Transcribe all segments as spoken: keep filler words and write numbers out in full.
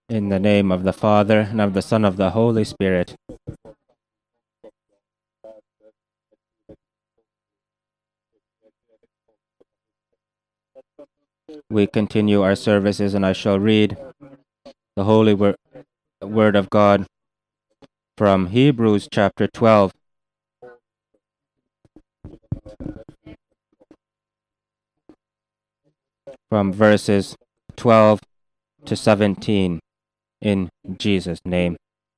In the name of the Father, and of the Son, and of the Holy Spirit. We continue our services, and I shall read the Holy Word, word of God from Hebrews chapter twelve. From verses twelve to seventeen, in Jesus' name.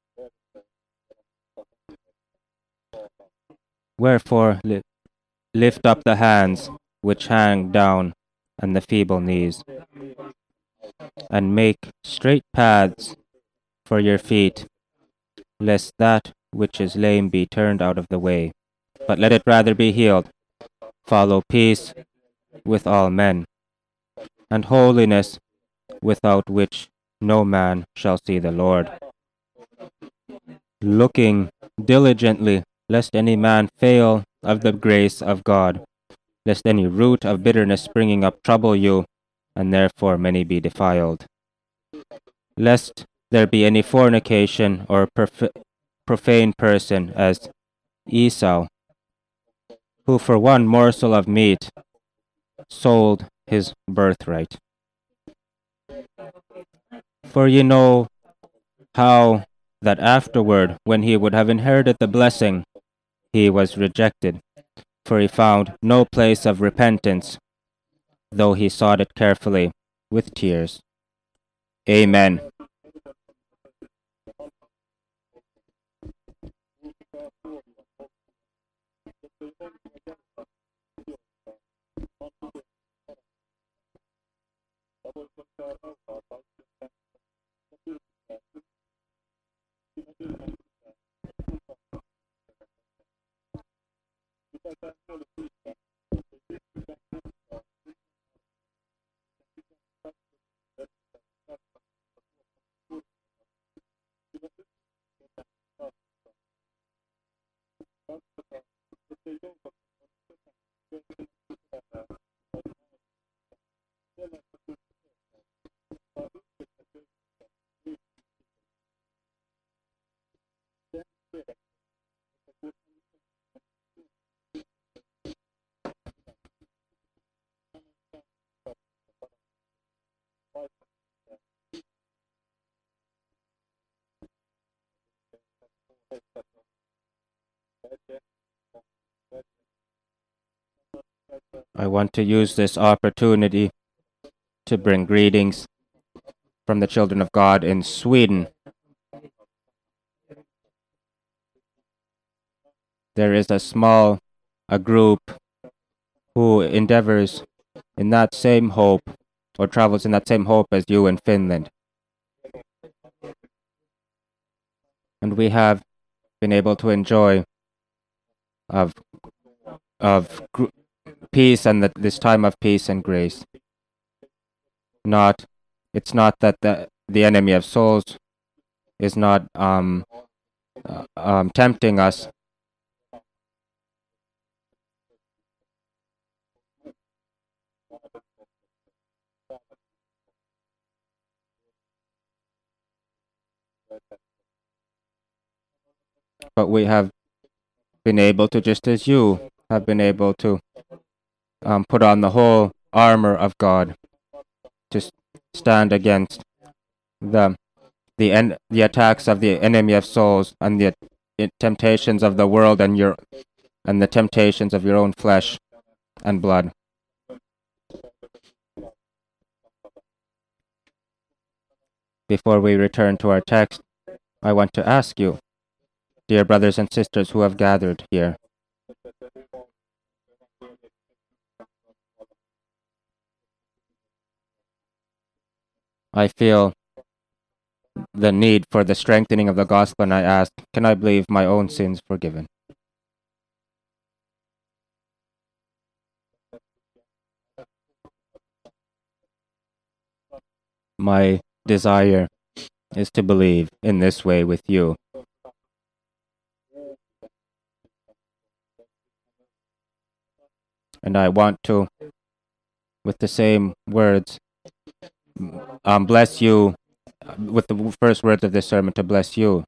Wherefore li- lift up the hands which hang down, and the feeble knees, and make straight paths for your feet, lest that which is lame be turned out of the way, but let it rather be healed. Follow peace with all men, and holiness, without which no man shall see the Lord. Looking diligently, lest any man fail of the grace of God, lest any root of bitterness springing up trouble you, and therefore many be defiled. Lest there be any fornication or perf- profane person as Esau, who for one morsel of meat sold his birthright. For ye know how that afterward, when he would have inherited the blessing, he was rejected, for he found no place of repentance, though he sought it carefully with tears. Amen. I want to use this opportunity to bring greetings from the children of God in Sweden. There is a small a group who endeavors in that same hope, or travels in that same hope as you in Finland. And we have been able to enjoy of of gr- peace and that this time of peace and grace. Not, it's not that the the enemy of souls is not um, uh, um tempting us, but we have been able to, just as you have been able to, um, put on the whole armor of God to s- stand against the the en- the attacks of the enemy of souls and the i- temptations of the world and your and the temptations of your own flesh and blood. Before we return to our text, I want to ask you, dear brothers and sisters who have gathered here, I feel the need for the strengthening of the gospel, and I ask, can I believe my own sins forgiven? My desire is to believe in this way with you. And I want to, with the same words, um, bless you with the first words of this sermon, to bless you.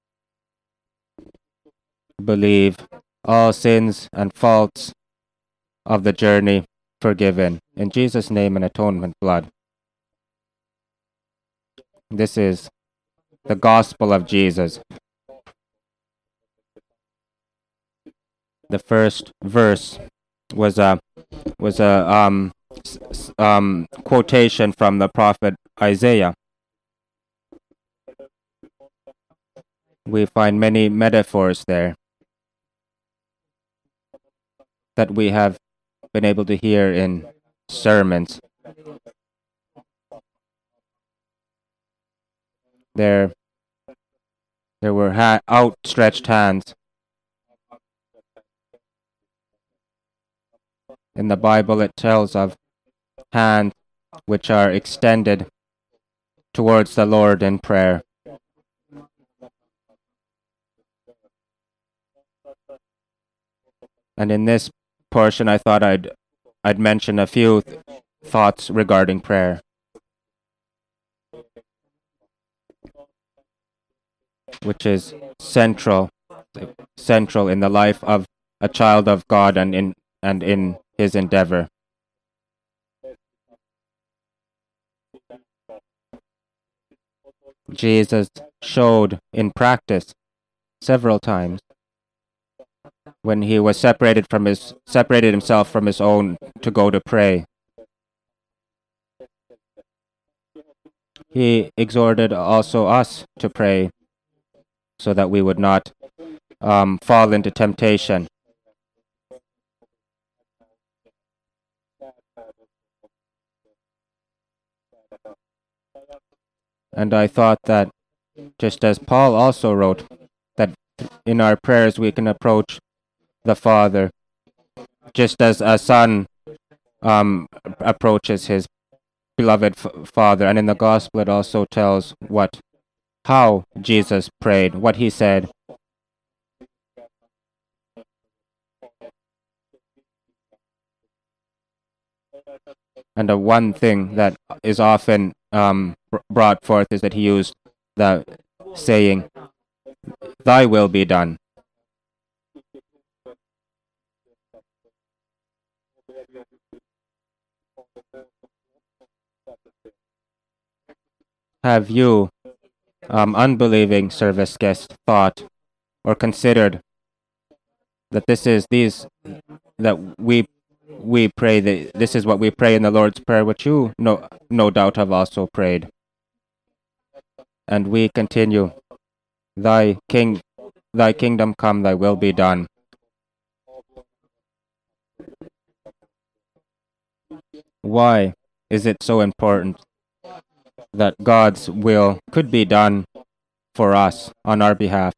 Believe all sins and faults of the journey forgiven. In Jesus' name and atonement blood. This is the gospel of Jesus. The first verse was a was a um, s- um, quotation from the prophet Isaiah. We find many metaphors there that we have been able to hear in sermons. There, there were ha- outstretched hands. In the Bible, it tells of hands which are extended towards the Lord in prayer. And in this portion, I thought I'd I'd mention a few th- thoughts regarding prayer, which is central central in the life of a child of God and in and in his endeavor. Jesus showed in practice several times when he was separated from his separated himself from his own to go to pray. He exhorted also us to pray so that we would not um, fall into temptation. And I thought that just as Paul also wrote, that in our prayers we can approach the Father just as a son um, approaches his beloved f- Father. And in the Gospel it also tells what how Jesus prayed, what he said. And the one thing that is often um, br- brought forth is that he used the saying, "Thy will be done." Have you, um, unbelieving service guest, thought or considered that this is these that we we pray that this is what we pray in the Lord's Prayer, which you no no doubt have also prayed, and we continue, "Thy king, Thy kingdom come, Thy will be done." Why is it so important that God's will could be done for us on our behalf?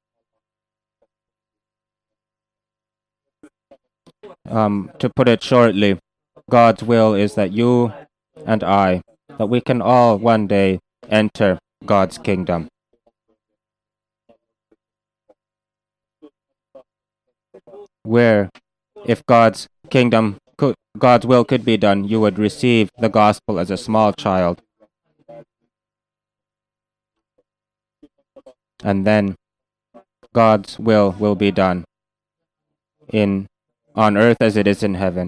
Um, to put it shortly, God's will is that you and I, that we can all one day enter God's kingdom. Where, if God's kingdom could, God's will could be done, you would receive the gospel as a small child. And then God's will will be done in on earth as it is in heaven.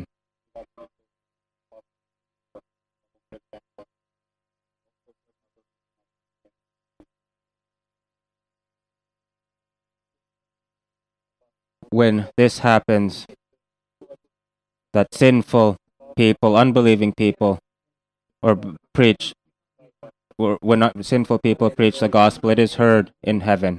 When this happens, that sinful people, unbelieving people, or b- preach, or when not sinful people preach the gospel, it is heard in heaven.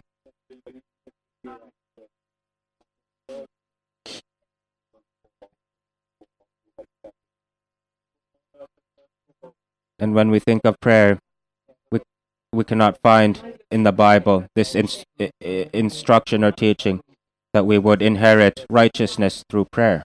And when we think of prayer, we we cannot find in the Bible this ins- i- i- instruction or teaching that we would inherit righteousness through prayer.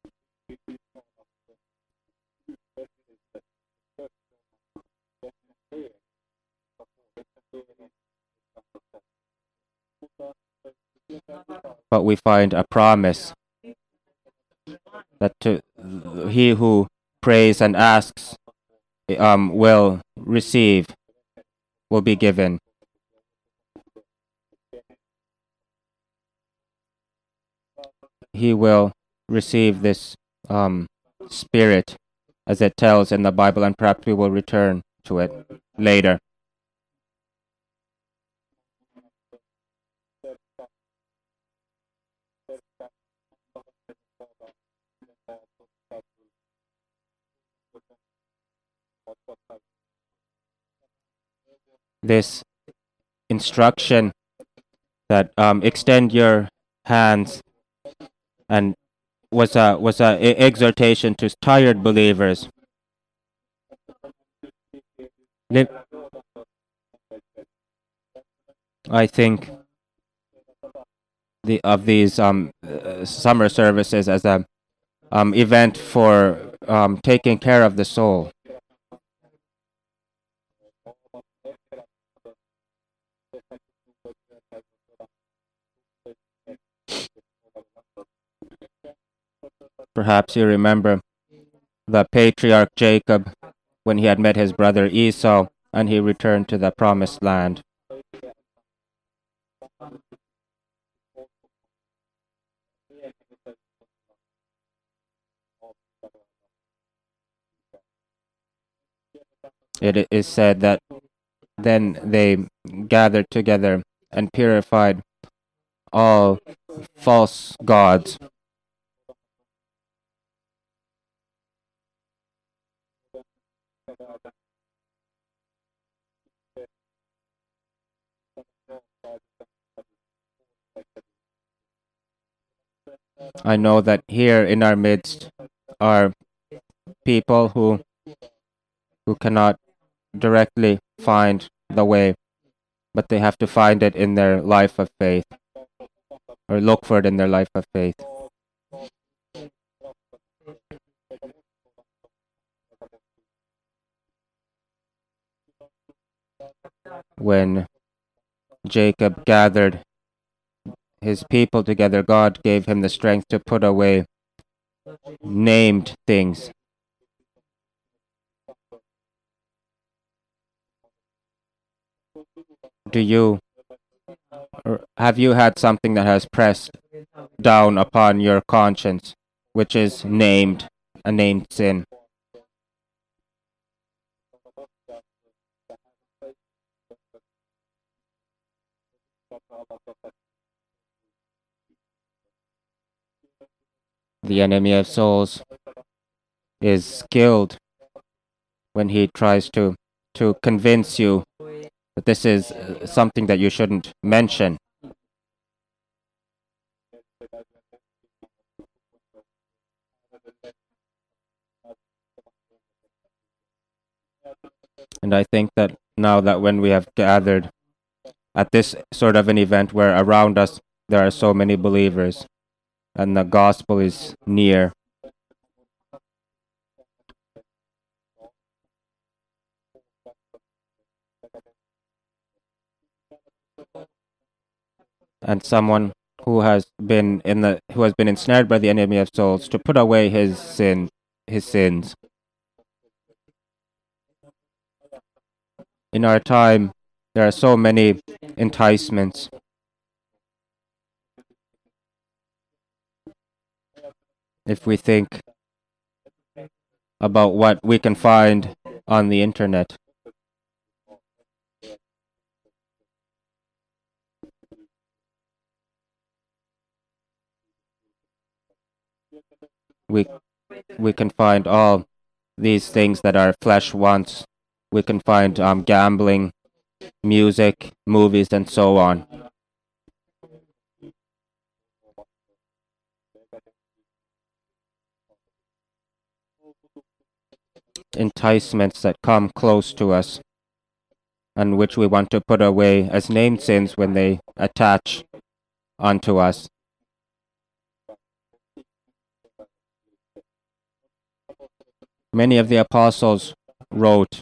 But we find a promise that to he who prays and asks um, will receive, will be given. He will receive this um, spirit, as it tells in the Bible, and perhaps we will return to it later. This instruction that um, extend your hands and was a was a e- exhortation to tired believers. Li- I think the of these um uh, summer services as a um event for um taking care of the soul. Perhaps you remember the patriarch Jacob when he had met his brother Esau and he returned to the promised land. It is said that then they gathered together and purified all false gods. I know that here in our midst are people who who cannot directly find the way, but they have to find it in their life of faith, or look for it in their life of faith. When Jacob gathered his people together, God gave him the strength to put away named things. Do you, or have you had something that has pressed down upon your conscience, which is named, a named sin? The enemy of souls is skilled when he tries to to convince you that this is uh, something that you shouldn't mention. And I think that now that when we have gathered at this sort of an event where around us there are so many believers and the gospel is near, and someone who has been in the who has been ensnared by the enemy of souls, to put away his sin his sins. In our time there are so many enticements. If we think about what we can find on the internet, we we can find all these things that our flesh wants. We can find um, gambling, music, movies, and so on. Enticements that come close to us and which we want to put away as named sins when they attach onto us. Many of the apostles wrote,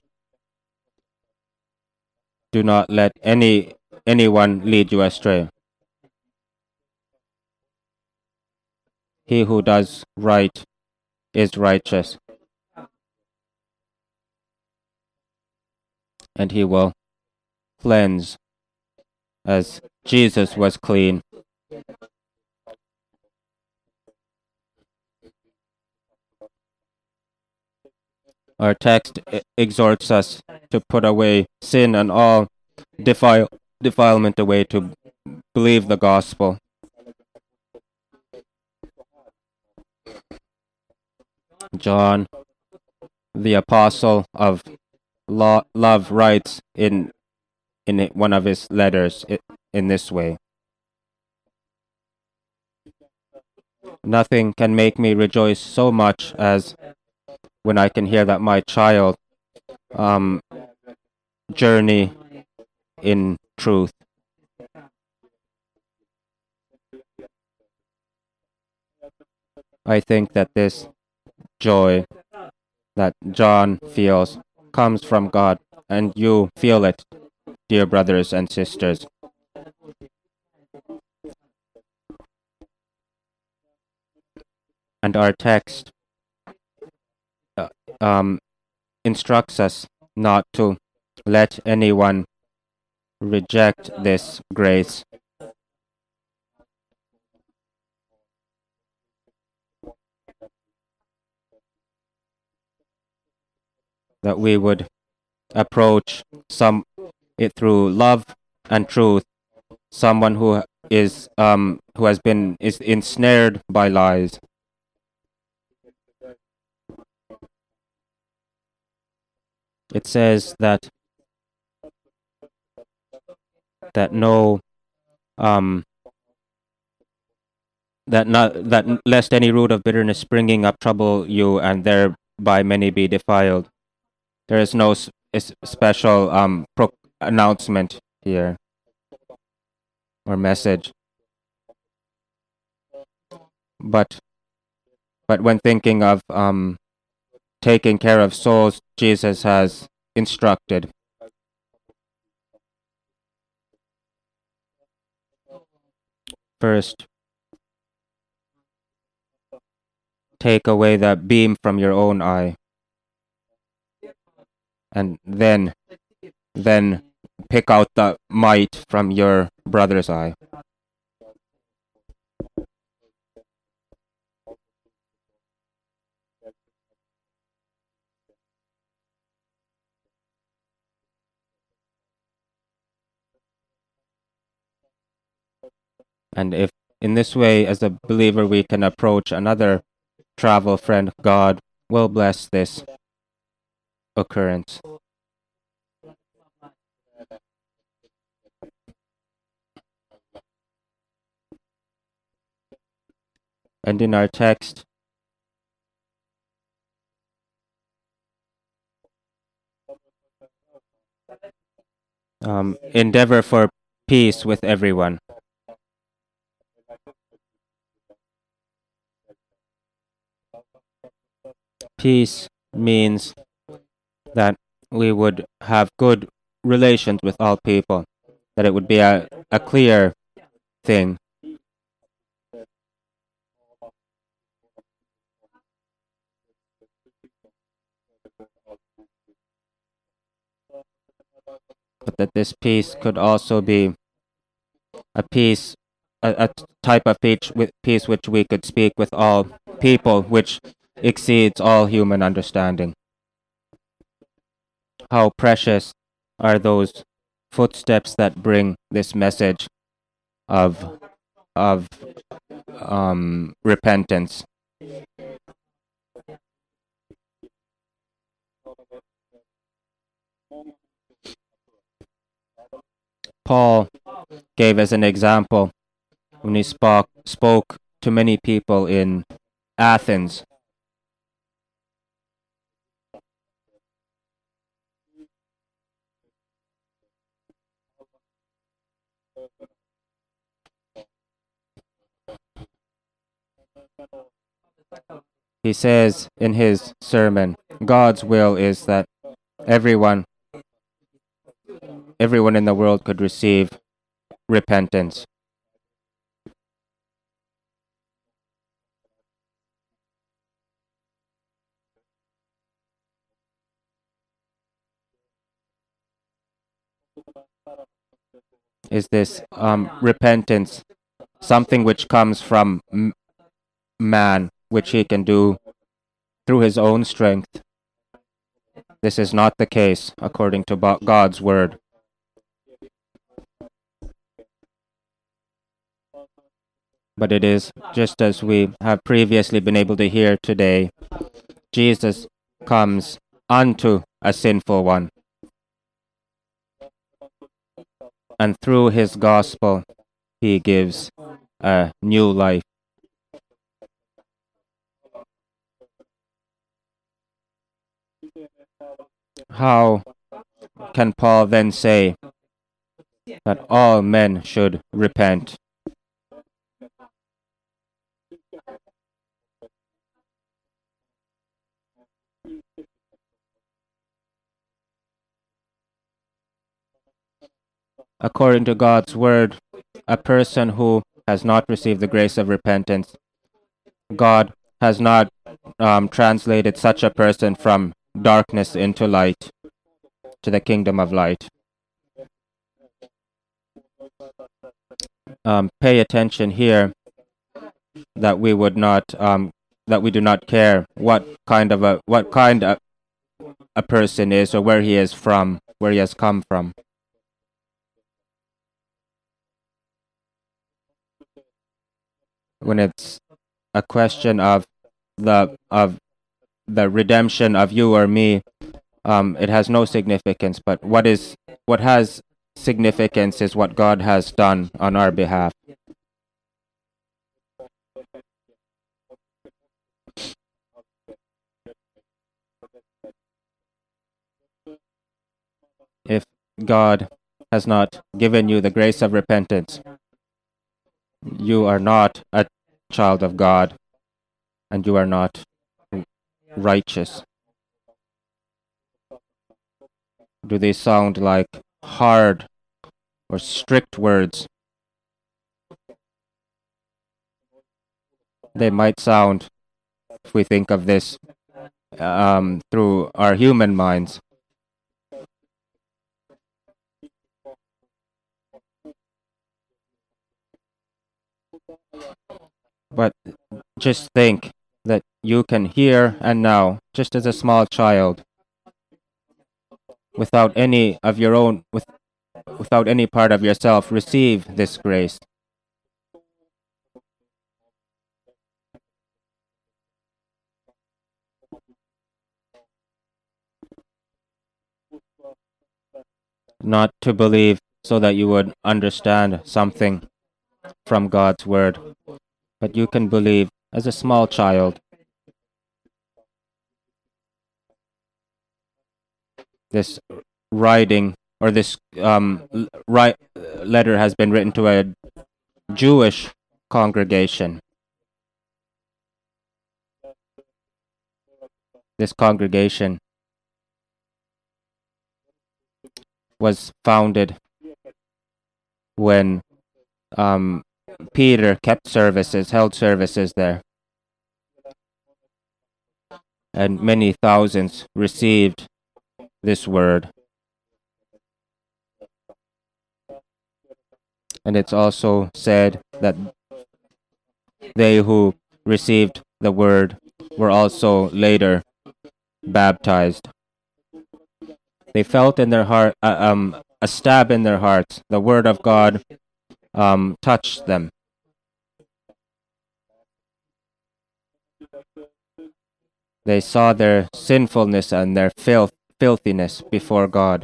"Do not let any anyone lead you astray. He who does right is righteous, and he will cleanse as Jesus was clean. Our text e- exhorts us to put away sin and all defile, defilement away, to believe the gospel. John, the apostle of lo- love, writes in in it- one of his letters i- in this way: Nothing can make me rejoice so much as when I can hear that my child um, journey in truth. I think that this joy that John feels comes from God, and you feel it, dear brothers and sisters. And our text uh, um, instructs us not to let anyone reject this grace, that we would approach some it through love and truth, someone who is um, who has been is ensnared by lies. It says that that no um, that not that n- lest any root of bitterness springing up trouble you, and thereby many be defiled. There is no s- is special um pro- announcement here or message, but but when thinking of um taking care of souls, Jesus has instructed: first, take away the beam from your own eye, and then then pick out the mite from your brother's eye. And if in this way, as a believer, we can approach another travel friend, God will bless this occurrence. And in our text, um, endeavor for peace with everyone. Peace means that we would have good relations with all people, that it would be a, a clear thing. But that this peace could also be a peace, a, a type of peace, with peace which we could speak with all people, which exceeds all human understanding. How precious are those footsteps that bring this message of of um, repentance. Paul gave as an example when he spoke spoke to many people in Athens. He says in his sermon, God's will is that everyone everyone in the world could receive repentance. Is this um, repentance something which comes from m- man, which he can do through his own strength? This is not the case according to Bo- God's word. But it is just as we have previously been able to hear today. Jesus comes unto a sinful one, and through his gospel, he gives a new life. How can Paul then say that all men should repent? According to God's word, a person who has not received the grace of repentance, God has not um, translated such a person from darkness into light, to the kingdom of light. Um, pay attention here that we would not, um, that we do not care what kind of a what kind of a person is or where he is from, where he has come from. When it's a question of the of the redemption of you or me, um, it has no significance. But what is what has significance is what God has done on our behalf. If God has not given you the grace of repentance, you are not a child of God, and you are not righteous. Do they sound like hard or strict words? They might sound, if we think of this um, through our human minds. But just think that you can hear and now, just as a small child, without any of your own, with, without any part of yourself, receive this grace. Not to believe so that you would understand something from God's word, but you can believe as a small child. This writing or this um, l- ri- letter has been written to a Jewish congregation. This congregation was founded when um, Peter kept services, held services there, and many thousands received this word. And it's also said that they who received the word were also later baptized. They felt in their heart uh, um, a stab in their hearts. The word of God um, touched them. They saw their sinfulness and their filth, filthiness before God.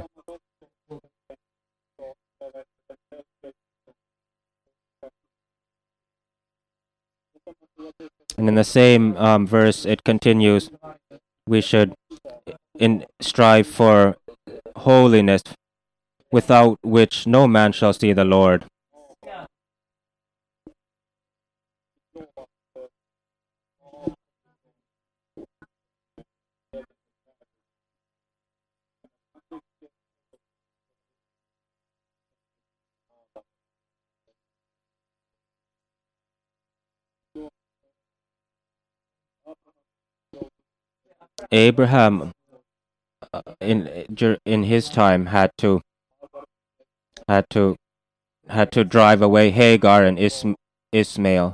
And in the same um, verse, it continues, we should in, strive for holiness, without which no man shall see the Lord. Abraham, uh, in dur- in his time, had to had to had to drive away Hagar and Ism- Ismail.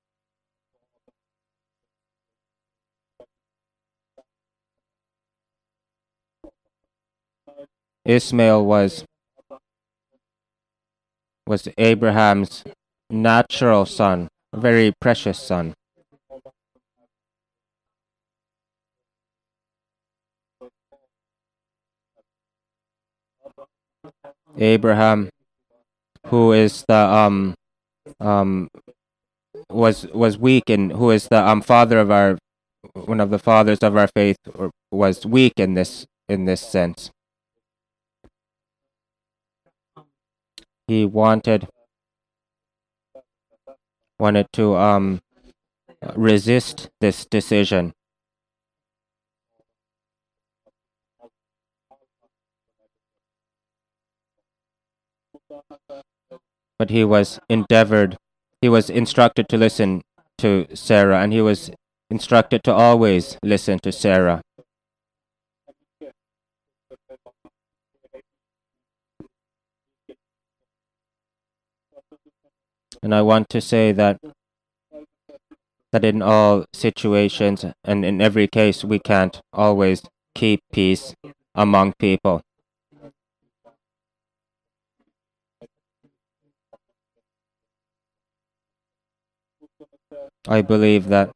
Ismail was was Abraham's natural son, a very precious son. Abraham, who is the um um was was weak, and who is the um father of our one of the fathers of our faith, or was weak in this in this sense. He wanted wanted to um resist this decision, but he was endeavored he was instructed to listen to Sarah, and he was instructed to always listen to Sarah. And I want to say that that in all situations and in every case we can't always keep peace among people. I believe that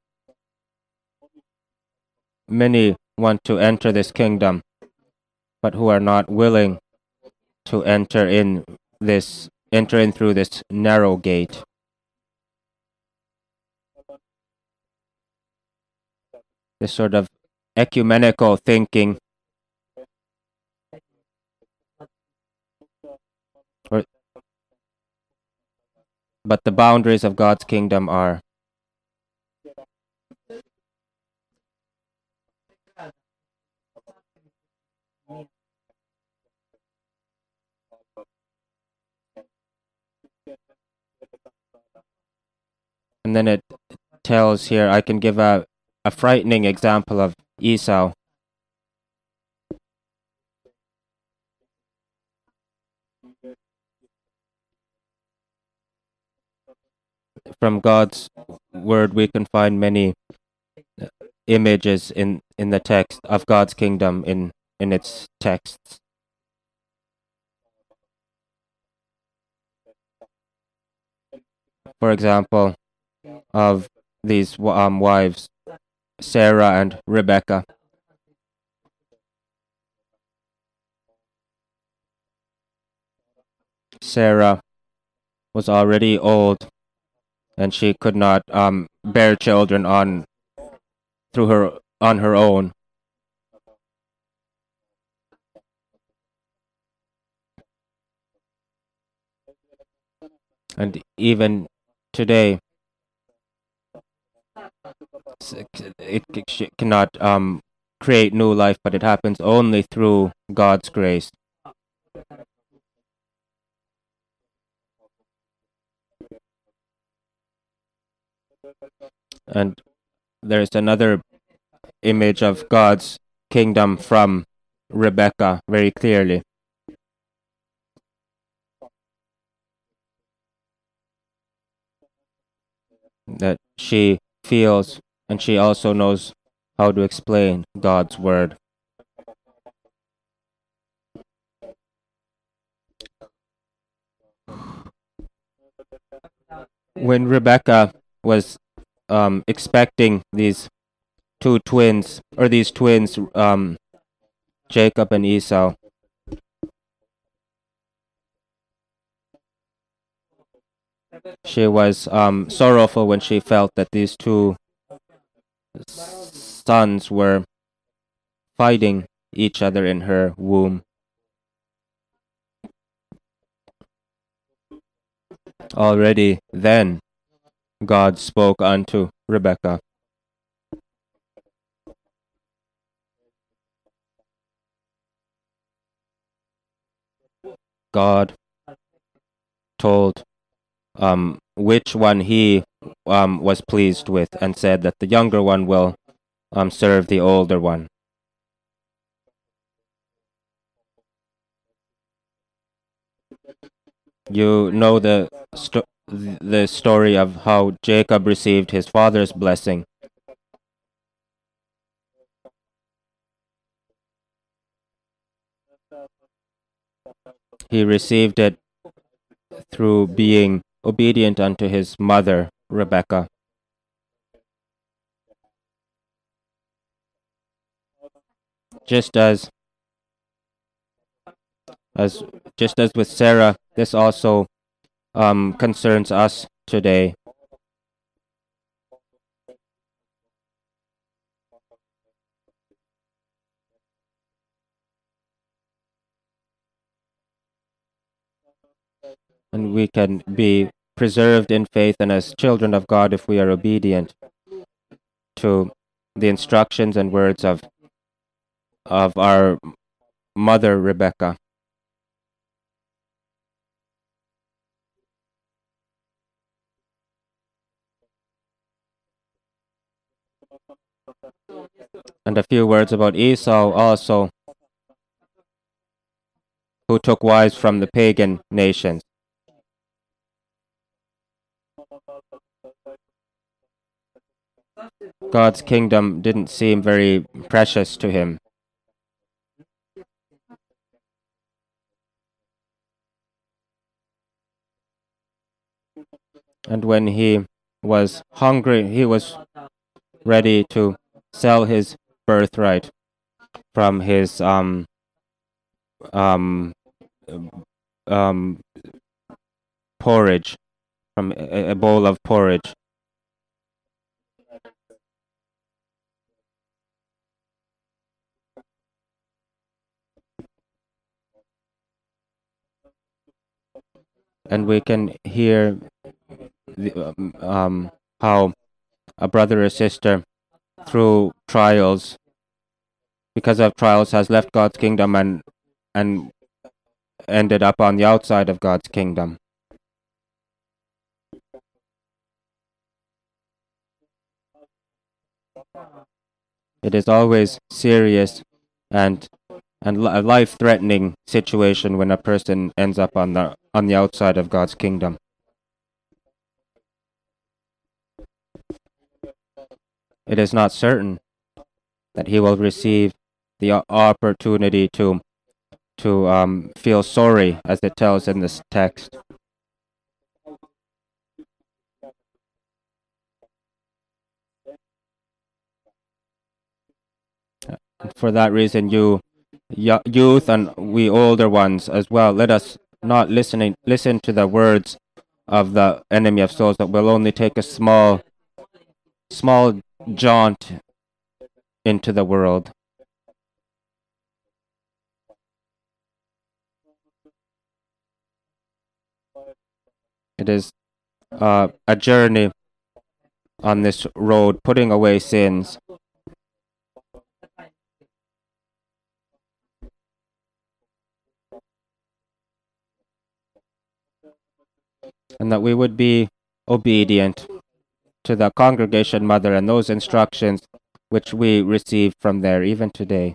many want to enter this kingdom, but who are not willing to enter in this enter in through this narrow gate. This sort of ecumenical thinking, or, but the boundaries of God's kingdom are and then it tells here, I can give a, a frightening example of Esau. From God's word we can find many images in, in the text of God's kingdom in, in its texts. For example, of these um, wives, Sarah and Rebecca. Sarah was already old, and she could not um, bear children on through her on her own. And even today, it, it cannot um, create new life, but it happens only through God's grace. And there's another image of God's kingdom from Rebecca very clearly. That she feels, and she also knows how to explain God's word. When Rebecca was um, expecting these two twins, or these twins, um, Jacob and Esau, she was um, sorrowful when she felt that these two sons were fighting each other in her womb. Already then, God spoke unto Rebekah. God told um, which one he um, was pleased with, and said that the younger one will um, serve the older one. You know the sto- the story of how Jacob received his father's blessing. He received it through being obedient unto his mother, Rebekah. Just as as just as with Sarah, this also um, concerns us today. And we can be preserved in faith and as children of God if we are obedient to the instructions and words of of our mother Rebekah. And a few words about Esau also, who took wives from the pagan nations. God's kingdom didn't seem very precious to him. And when he was hungry, he was ready to sell his birthright from his um um um porridge, from a, a bowl of porridge. And we can hear the, um, um, how a brother or sister through trials, because of trials, has left God's kingdom and and ended up on the outside of God's kingdom. It is always serious and and li- a life-threatening situation when a person ends up on the on the outside of God's kingdom. It is not certain that he will receive the o- opportunity to to um, feel sorry, as it tells in this text. For that reason, you yo- youth and we older ones as well, let us not listening listen to the words of the enemy of souls that will only take a small small jaunt into the world. It is uh, a journey on this road, putting away sins, and that we would be obedient to the congregation mother and those instructions which we receive from there even today.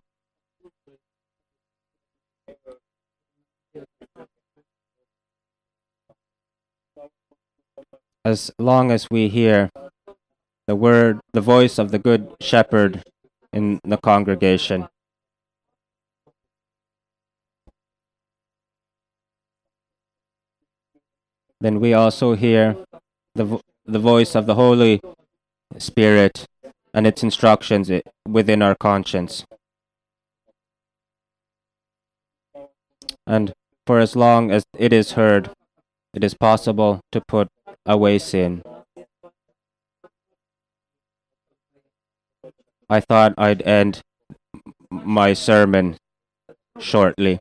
As long as we hear the word, the voice of the good shepherd in the congregation, then we also hear the vo- the voice of the Holy Spirit and its instructions i- within our conscience. And for as long as it is heard, it is possible to put away sin. I thought I'd end my sermon shortly,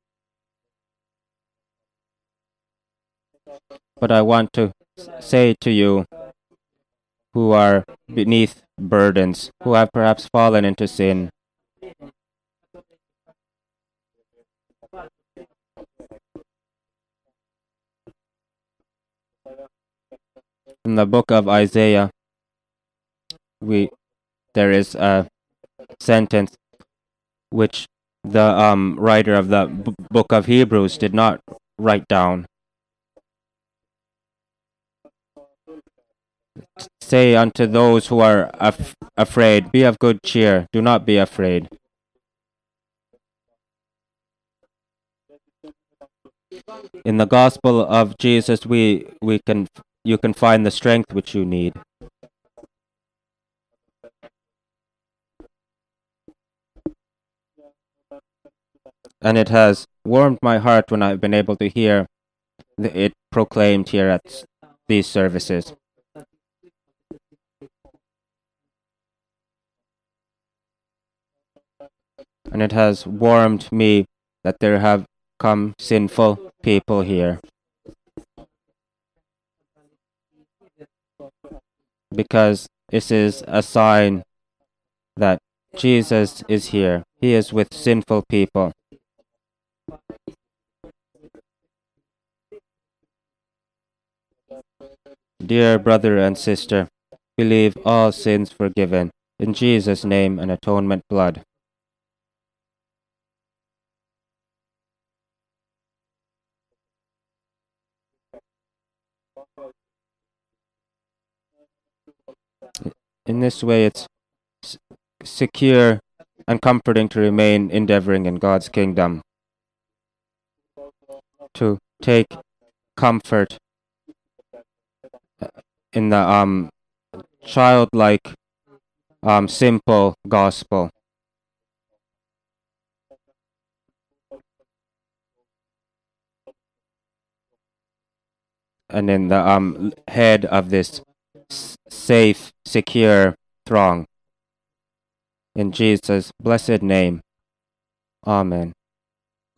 but I want to say to you who are beneath burdens, who have perhaps fallen into sin, in the book of Isaiah, we there is a sentence which the um, writer of the b- book of Hebrews did not write down. say unto those who are af- afraid, be of good cheer, do not be afraid. In the gospel of Jesus, we, we can you can find the strength which you need. And it has warmed my heart when I've been able to hear it proclaimed here at these services. And it has warmed me that there have come sinful people here. Because this is a sign that Jesus is here. He is with sinful people. Dear brother and sister, believe all sins forgiven in Jesus' name and atonement blood. In this way, it's s- secure and comforting to remain endeavoring in God's kingdom, to take comfort in the um, childlike, um, simple gospel. And in the um, head of this s- safe, secure throng. In Jesus' blessed name, Amen.